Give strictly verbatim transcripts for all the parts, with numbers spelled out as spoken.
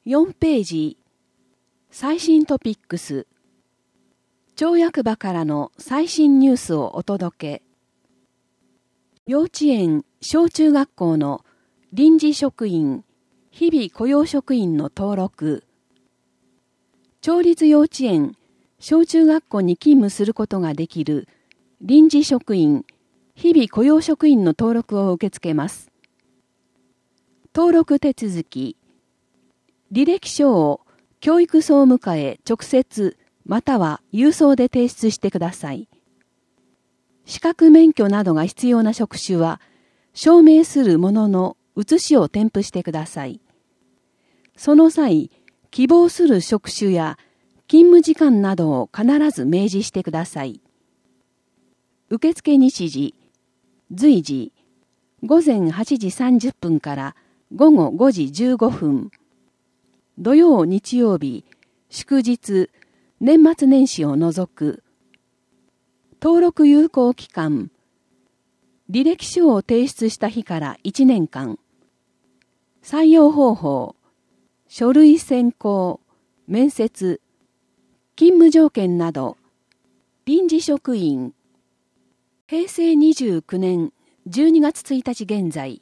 よんページ、最新トピックス、町役場からの最新ニュースをお届け。幼稚園、小中学校の臨時職員、日々雇用職員の登録。町立幼稚園、小中学校に勤務することができる臨時職員、日々雇用職員の登録を受け付けます。登録手続き。履歴書を教育総務課へ直接または郵送で提出してください。資格免許などが必要な職種は、証明するものの写しを添付してください。その際、希望する職種や勤務時間などを必ず明示してください。受付日時、随時、ごぜんはちじさんじゅっぷんからごごごじじゅうごふん。土曜、日曜日、祝日、年末年始を除く。登録有効期間。履歴書を提出した日からいちねんかん。採用方法。書類選考、面接、勤務条件など。臨時職員。へいせいにじゅうきゅうねんじゅうにがつついたち現在。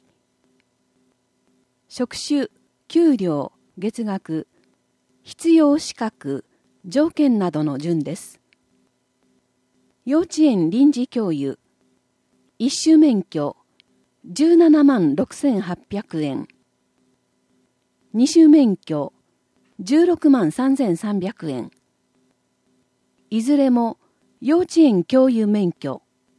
職種、給料、月額、必要資格、条件などの順です。幼稚園臨時教諭、一種免許、じゅうななまんろくせんはっぴゃくえん。二種免許、じゅうろくまんさんぜんさんびゃくえん。いずれも幼稚園教諭免許。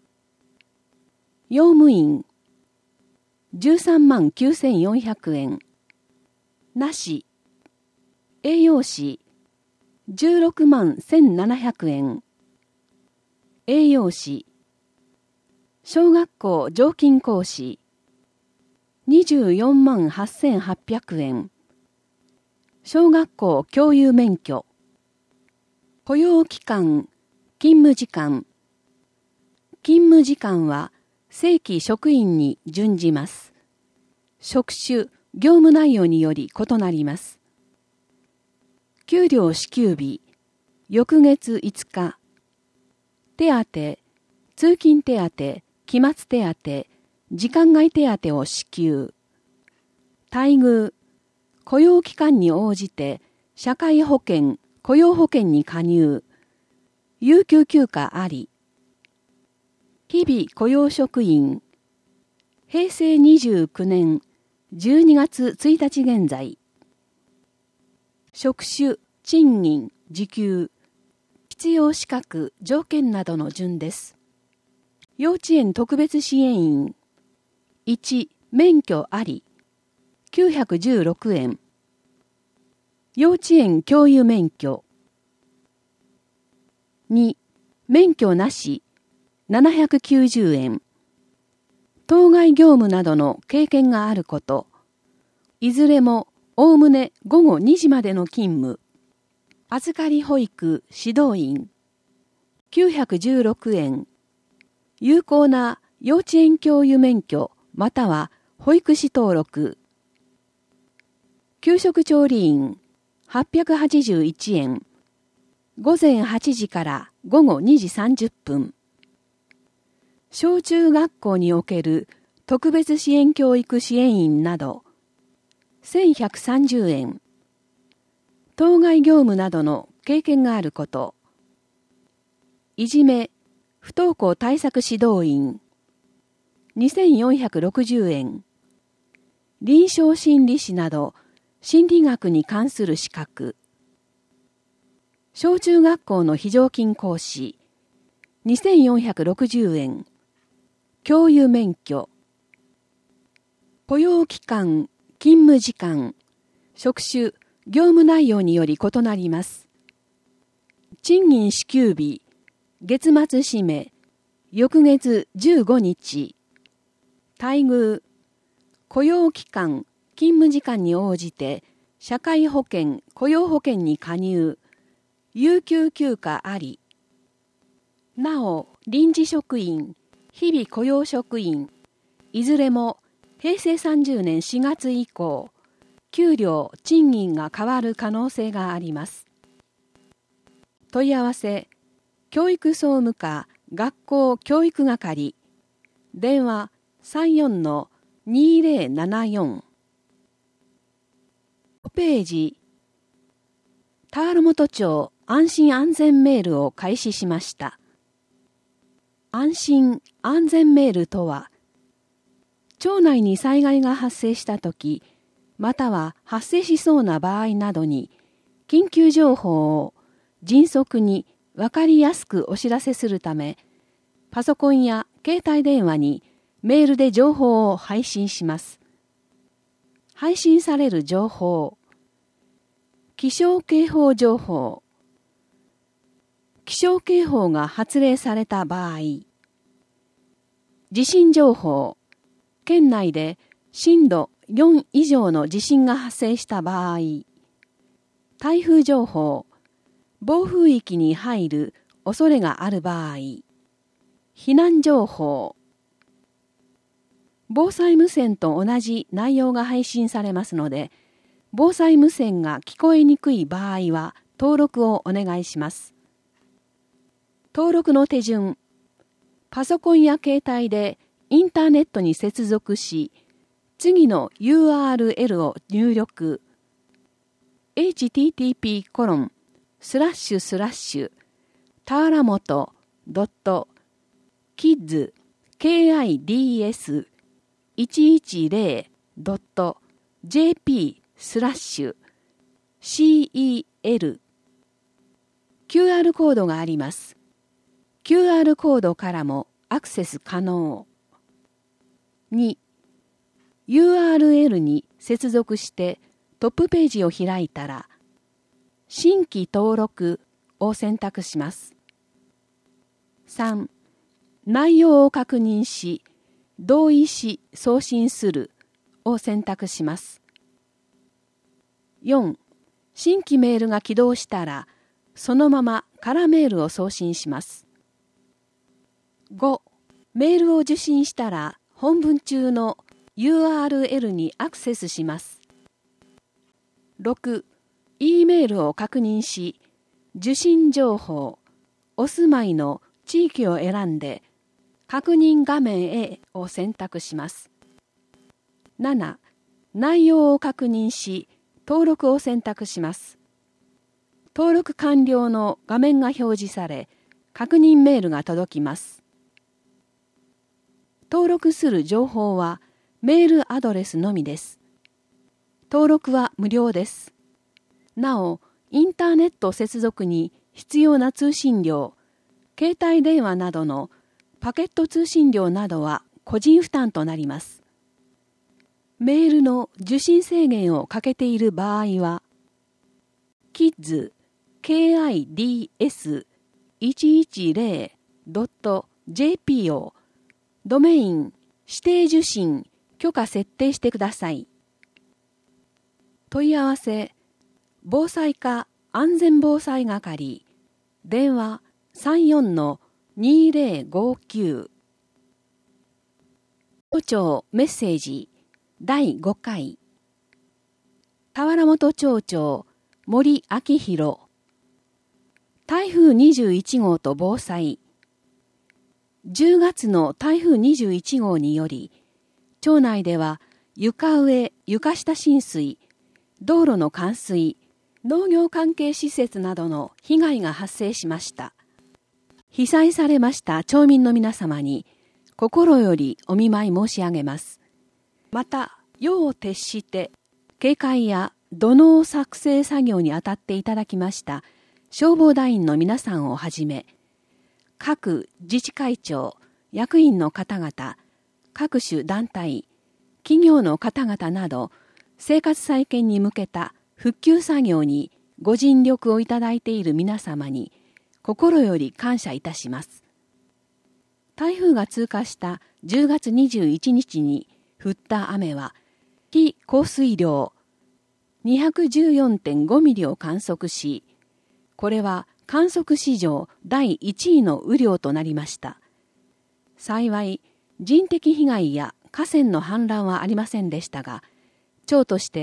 用務員、じゅうさんまんきゅうせんよんひゃくえん。なし。栄養士、じゅうろくまんせんななひゃくえん。栄養士、小学校常勤講師、にじゅうよんまんはっせんはっぴゃくえん。小学校教諭免許。雇用期間、勤務時間。勤務時間は正規職員に準じます。職種、業務内容により異なります。給料支給日、翌月いつか。手当、通勤手当、期末手当、時間外手当を支給。待遇、雇用期間に応じて社会保険、雇用保険に加入。有給休暇あり。日々雇用職員。へいせいにじゅうきゅうねんじゅうにがつついたち現在。職種、賃金、時給、必要資格、条件などの順です。幼稚園特別支援員。いち、免許あり。きゅうひゃくじゅうろくえん。幼稚園教諭免許。に、免許なし。ななひゃくきゅうじゅうえん。当該業務などの経験があること。いずれもおおむねごごにじまでの勤務。預かり保育指導員。きゅうひゃくじゅうろくえん。有効な幼稚園教諭免許または保育士登録。給食調理員はっぴゃくはちじゅういちえん。ごぜんはちじからごごにじさんじゅっぷん。小中学校における特別支援教育支援員などせんひゃくさんじゅうえん。当該業務などの経験があること。いじめ、不登校対策指導員にせんよんひゃくろくじゅうえん。臨床心理士など心理学に関する資格。小中学校の非常勤講師にせんよんひゃくろくじゅうえん。教諭免許。雇用期間、勤務時間、職種、業務内容により異なります。賃金支給日、月末締め、翌月じゅうごにち。待遇、雇用期間、勤務時間に応じて、社会保険、雇用保険に加入、有給休暇あり。なお、臨時職員、日々雇用職員、いずれも平成さんじゅうねんしがつ以降、 給料・賃金が変わる可能性があります。問い合わせ、教育総務課学校教育係、電話 さんよんのにぜろななよん。ページ、田原本町安心安全メールを開始しました。安心安全メールとは、町内に災害が発生したとき、または発生しそうな場合などに、緊急情報を迅速にわかりやすくお知らせするため、パソコンや携帯電話にメールで情報を配信します。配信される情報、気象警報情報、気象警報が発令された場合、地震情報、県内で震度よん以上の地震が発生した場合、台風情報、暴風域に入る恐れがある場合、避難情報、防災無線と同じ内容が配信されますので、防災無線が聞こえにくい場合は登録をお願いします。登録の手順、パソコンや携帯でインターネットに接続し、次の ユーアールエル を入力。エイチティーティーピーコロンスラッシュスラッシュ田原本ドットキッズ ケーアイディーエスいちいちゼロドットジェーピースラッシュ シーイーエル キューアール コードがあります。キューアール コードからもアクセス可能。に、ユーアールエル に接続してトップページを開いたら、新規登録を選択します。さん、内容を確認し、同意し送信するを選択します。よん、新規メールが起動したら、そのまま空メールを送信します。ご、メールを受信したら、本文中の ユーアールエル にアクセスします。ろく、E メールを確認し、受信情報、お住まいの地域を選んで、確認画面へを選択します。なな、内容を確認し、登録を選択します。登録完了の画面が表示され、確認メールが届きます。登録する情報はメールアドレスのみです。登録は無料です。なお、インターネット接続に必要な通信料、携帯電話などのパケット通信料などは個人負担となります。メールの受信制限をかけている場合は、キッズ ケーアイディーエスいちいちゼロドットジェーピー をドメイン指定受信許可設定してください。問い合わせ、防災課安全防災係、電話 さんよんのにぜろごきゅう。都庁メッセージだいごかい。田原本町長森明弘。台風にじゅういち号と防災。じゅうがつの台風にじゅういち号により、町内では床上・床下浸水、道路の冠水、農業関係施設などの被害が発生しました。被災されました町民の皆様に心よりお見舞い申し上げます。また、夜を徹して警戒や土のう作成作業に当たっていただきました消防団員の皆さんをはじめ、各自治会長、役員の方々、各種団体、企業の方々など、生活再建に向けた復旧作業にご尽力をいただいている皆様に心より感謝いたします。台風が通過したじゅうがつにじゅういちにちに降った雨は、非降水量 にひゃくじゅうよんてんご ミリを観測し、これは観測史上だいいちいの雨量となりました。幸い、人的被害や河川の氾濫はありませんでしたが、町として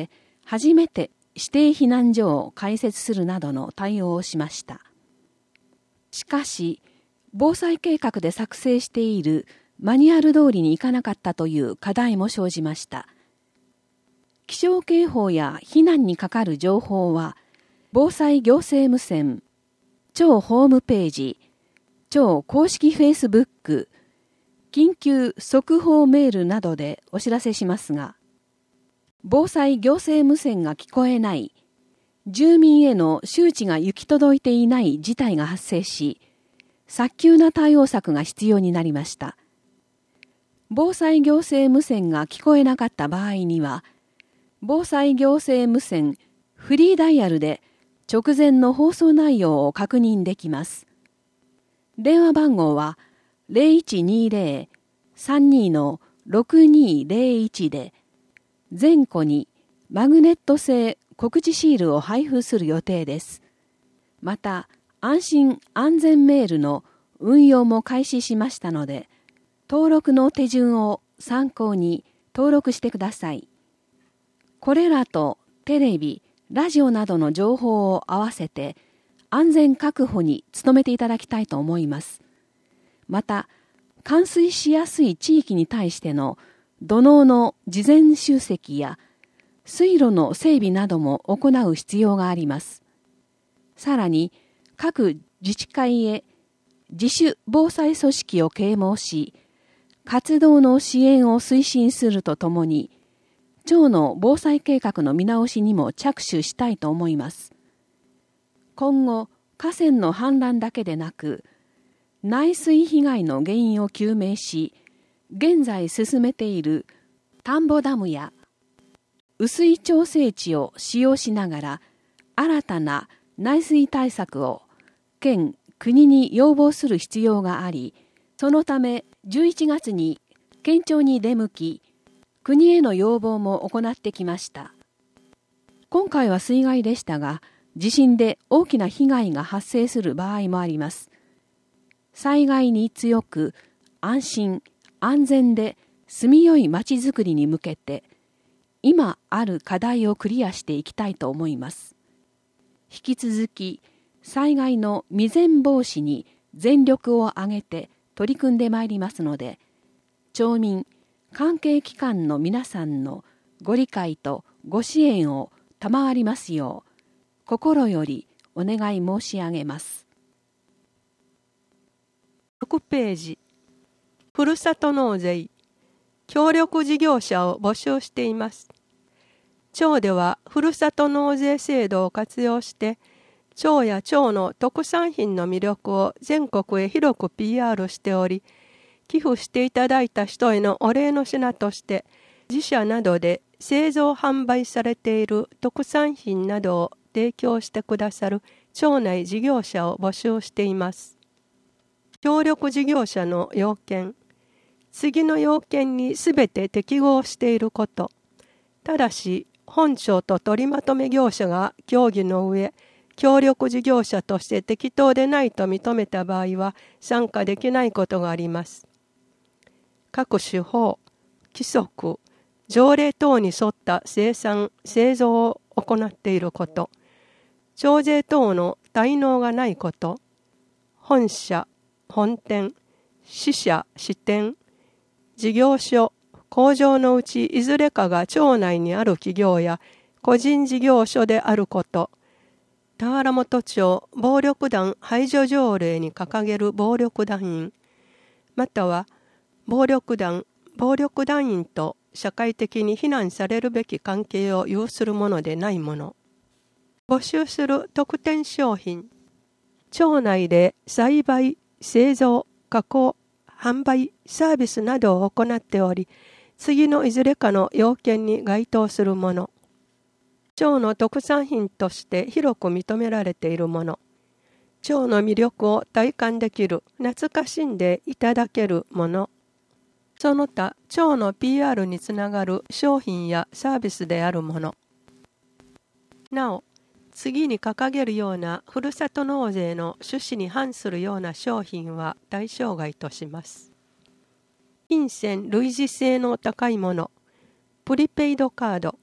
初めて指定避難所を開設するなどの対応をしました。しかし、防災計画で作成しているマニュアル通りにいかなかったという課題も生じました。気象警報や避難にかかる情報は、防災行政無線、庁ホームページ、庁公式フェイスブック、緊急速報メールなどでお知らせしますが、防災行政無線が聞こえない、住民への周知が行き届いていない事態が発生し、早急な対応策が必要になりました。防災行政無線が聞こえなかった場合には、防災行政無線フリーダイヤルで直前の放送内容を確認できます。電話番号は ゼロいちにゼロ さんに ろくにゼロいち で、全戸にマグネット製告知シールを配布する予定です。また、安心安全メールの運用も開始しましたので、登録の手順を参考に登録してください。これらとテレビ、ラジオなどの情報を合わせて安全確保に努めていただきたいと思います。また、冠水しやすい地域に対しての土のうの事前集積や水路の整備なども行う必要があります。さらに、各自治会へ自主防災組織を啓蒙し、活動の支援を推進するとともに、町の防災計画の見直しにも着手したいと思います。今後、河川の氾濫だけでなく、内水被害の原因を究明し、現在進めている田んぼダムや雨水調整池を使用しながら、新たな内水対策を県、国に要望する必要があり、そのためじゅういちがつに県庁に出向き、国への要望も行ってきました。今回は水害でしたが、地震で大きな被害が発生する場合もあります。災害に強く、安心、安全で住みよい町づくりに向けて、今ある課題をクリアしていきたいと思います。引き続き、災害の未然防止に全力を挙げて取り組んでまいりますので、町民、関係機関の皆さんのご理解とご支援を賜りますよう、心よりお願い申し上げます。 ろくページ、ふるさと納税、協力事業者を募集しています。町ではふるさと納税制度を活用して、町や町の特産品の魅力を全国へ広く ピーアール しており、寄付していただいた人へのお礼の品として、自社などで製造販売されている特産品などを提供してくださる町内事業者を募集しています。協力事業者の要件。次の要件にすべて適合していること。ただし、本庁と取りまとめ業者が協議の上、協力事業者として適当でないと認めた場合は参加できないことがあります。各種法、規則、条例等に沿った生産・製造を行っていること、徴税等の滞納がないこと、本社、本店、支社、支店、事業所、工場のうちいずれかが町内にある企業や個人事業所であること、田原本町暴力団排除条例に掲げる暴力団員、または暴力団、暴力団員と社会的に非難されるべき関係を有するものでないもの。募集する特典商品。町内で栽培、製造、加工、販売、サービスなどを行っており、次のいずれかの要件に該当するもの。町の特産品として広く認められているもの。町の魅力を体感できる、懐かしんでいただけるもの。その他、町の ピーアール につながる商品やサービスであるもの。なお、次に掲げるようなふるさと納税の趣旨に反するような商品は対象外とします。金銭類似性の高いもの、プリペイドカード、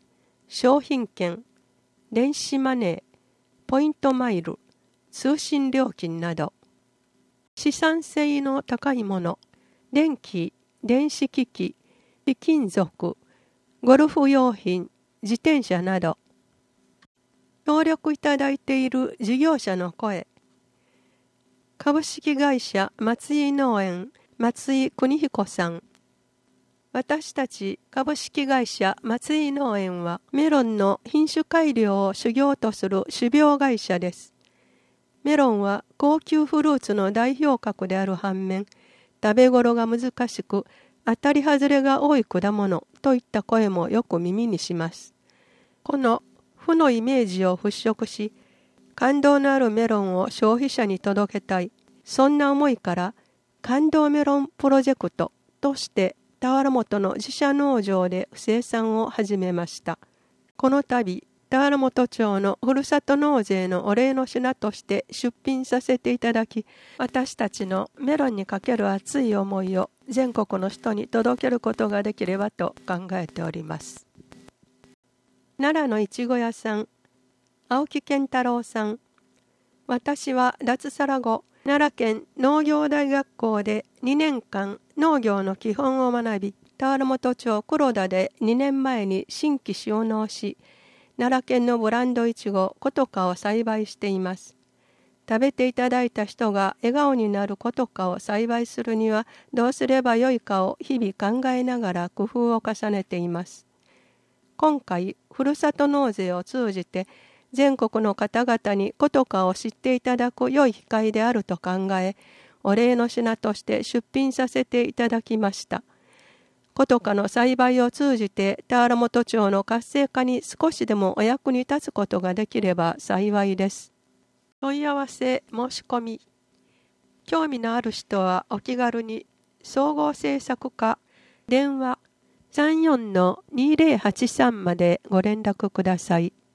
商品券、電子マネー、ポイントマイル、通信料金など、資産性の高いもの、電気、電子機器、貴金属、ゴルフ用品、自転車など、協力いただいている事業者の声。株式会社松井農園松井邦彦さん。私たち株式会社松井農園はメロンの品種改良を主業とする種苗会社です。メロンは高級フルーツの代表格である反面、食べ頃が難しく、当たり外れが多い果物といった声もよく耳にします。この負のイメージを払拭し、感動のあるメロンを消費者に届けたい。そんな思いから、感動メロンプロジェクトとして田原本の自社農場で生産を始めました。この度、田原本町のふるさと納税のお礼の品として出品させていただき、私たちのメロンにかける熱い思いを全国の人に届けることができればと考えております。奈良のいちご屋さん、青木健太郎さん。私は脱サラ後、奈良県農業大学校でにねんかん農業の基本を学び、田原本町黒田でにねんまえに新規就農し、奈良県のブランドいちごコトカを栽培しています。食べていただいた人が笑顔になるコトカを栽培するにはどうすればよいかを日々考えながら工夫を重ねています。今回、ふるさと納税を通じて全国の方々にコトカを知っていただく良い機会であると考え、お礼の品として出品させていただきました。コトカの栽培を通じて田原本町の活性化に少しでもお役に立つことができれば幸いです。問い合わせ申し込み。興味のある人はお気軽に総合政策課電話 さんよんのにぜろはちさん までご連絡ください。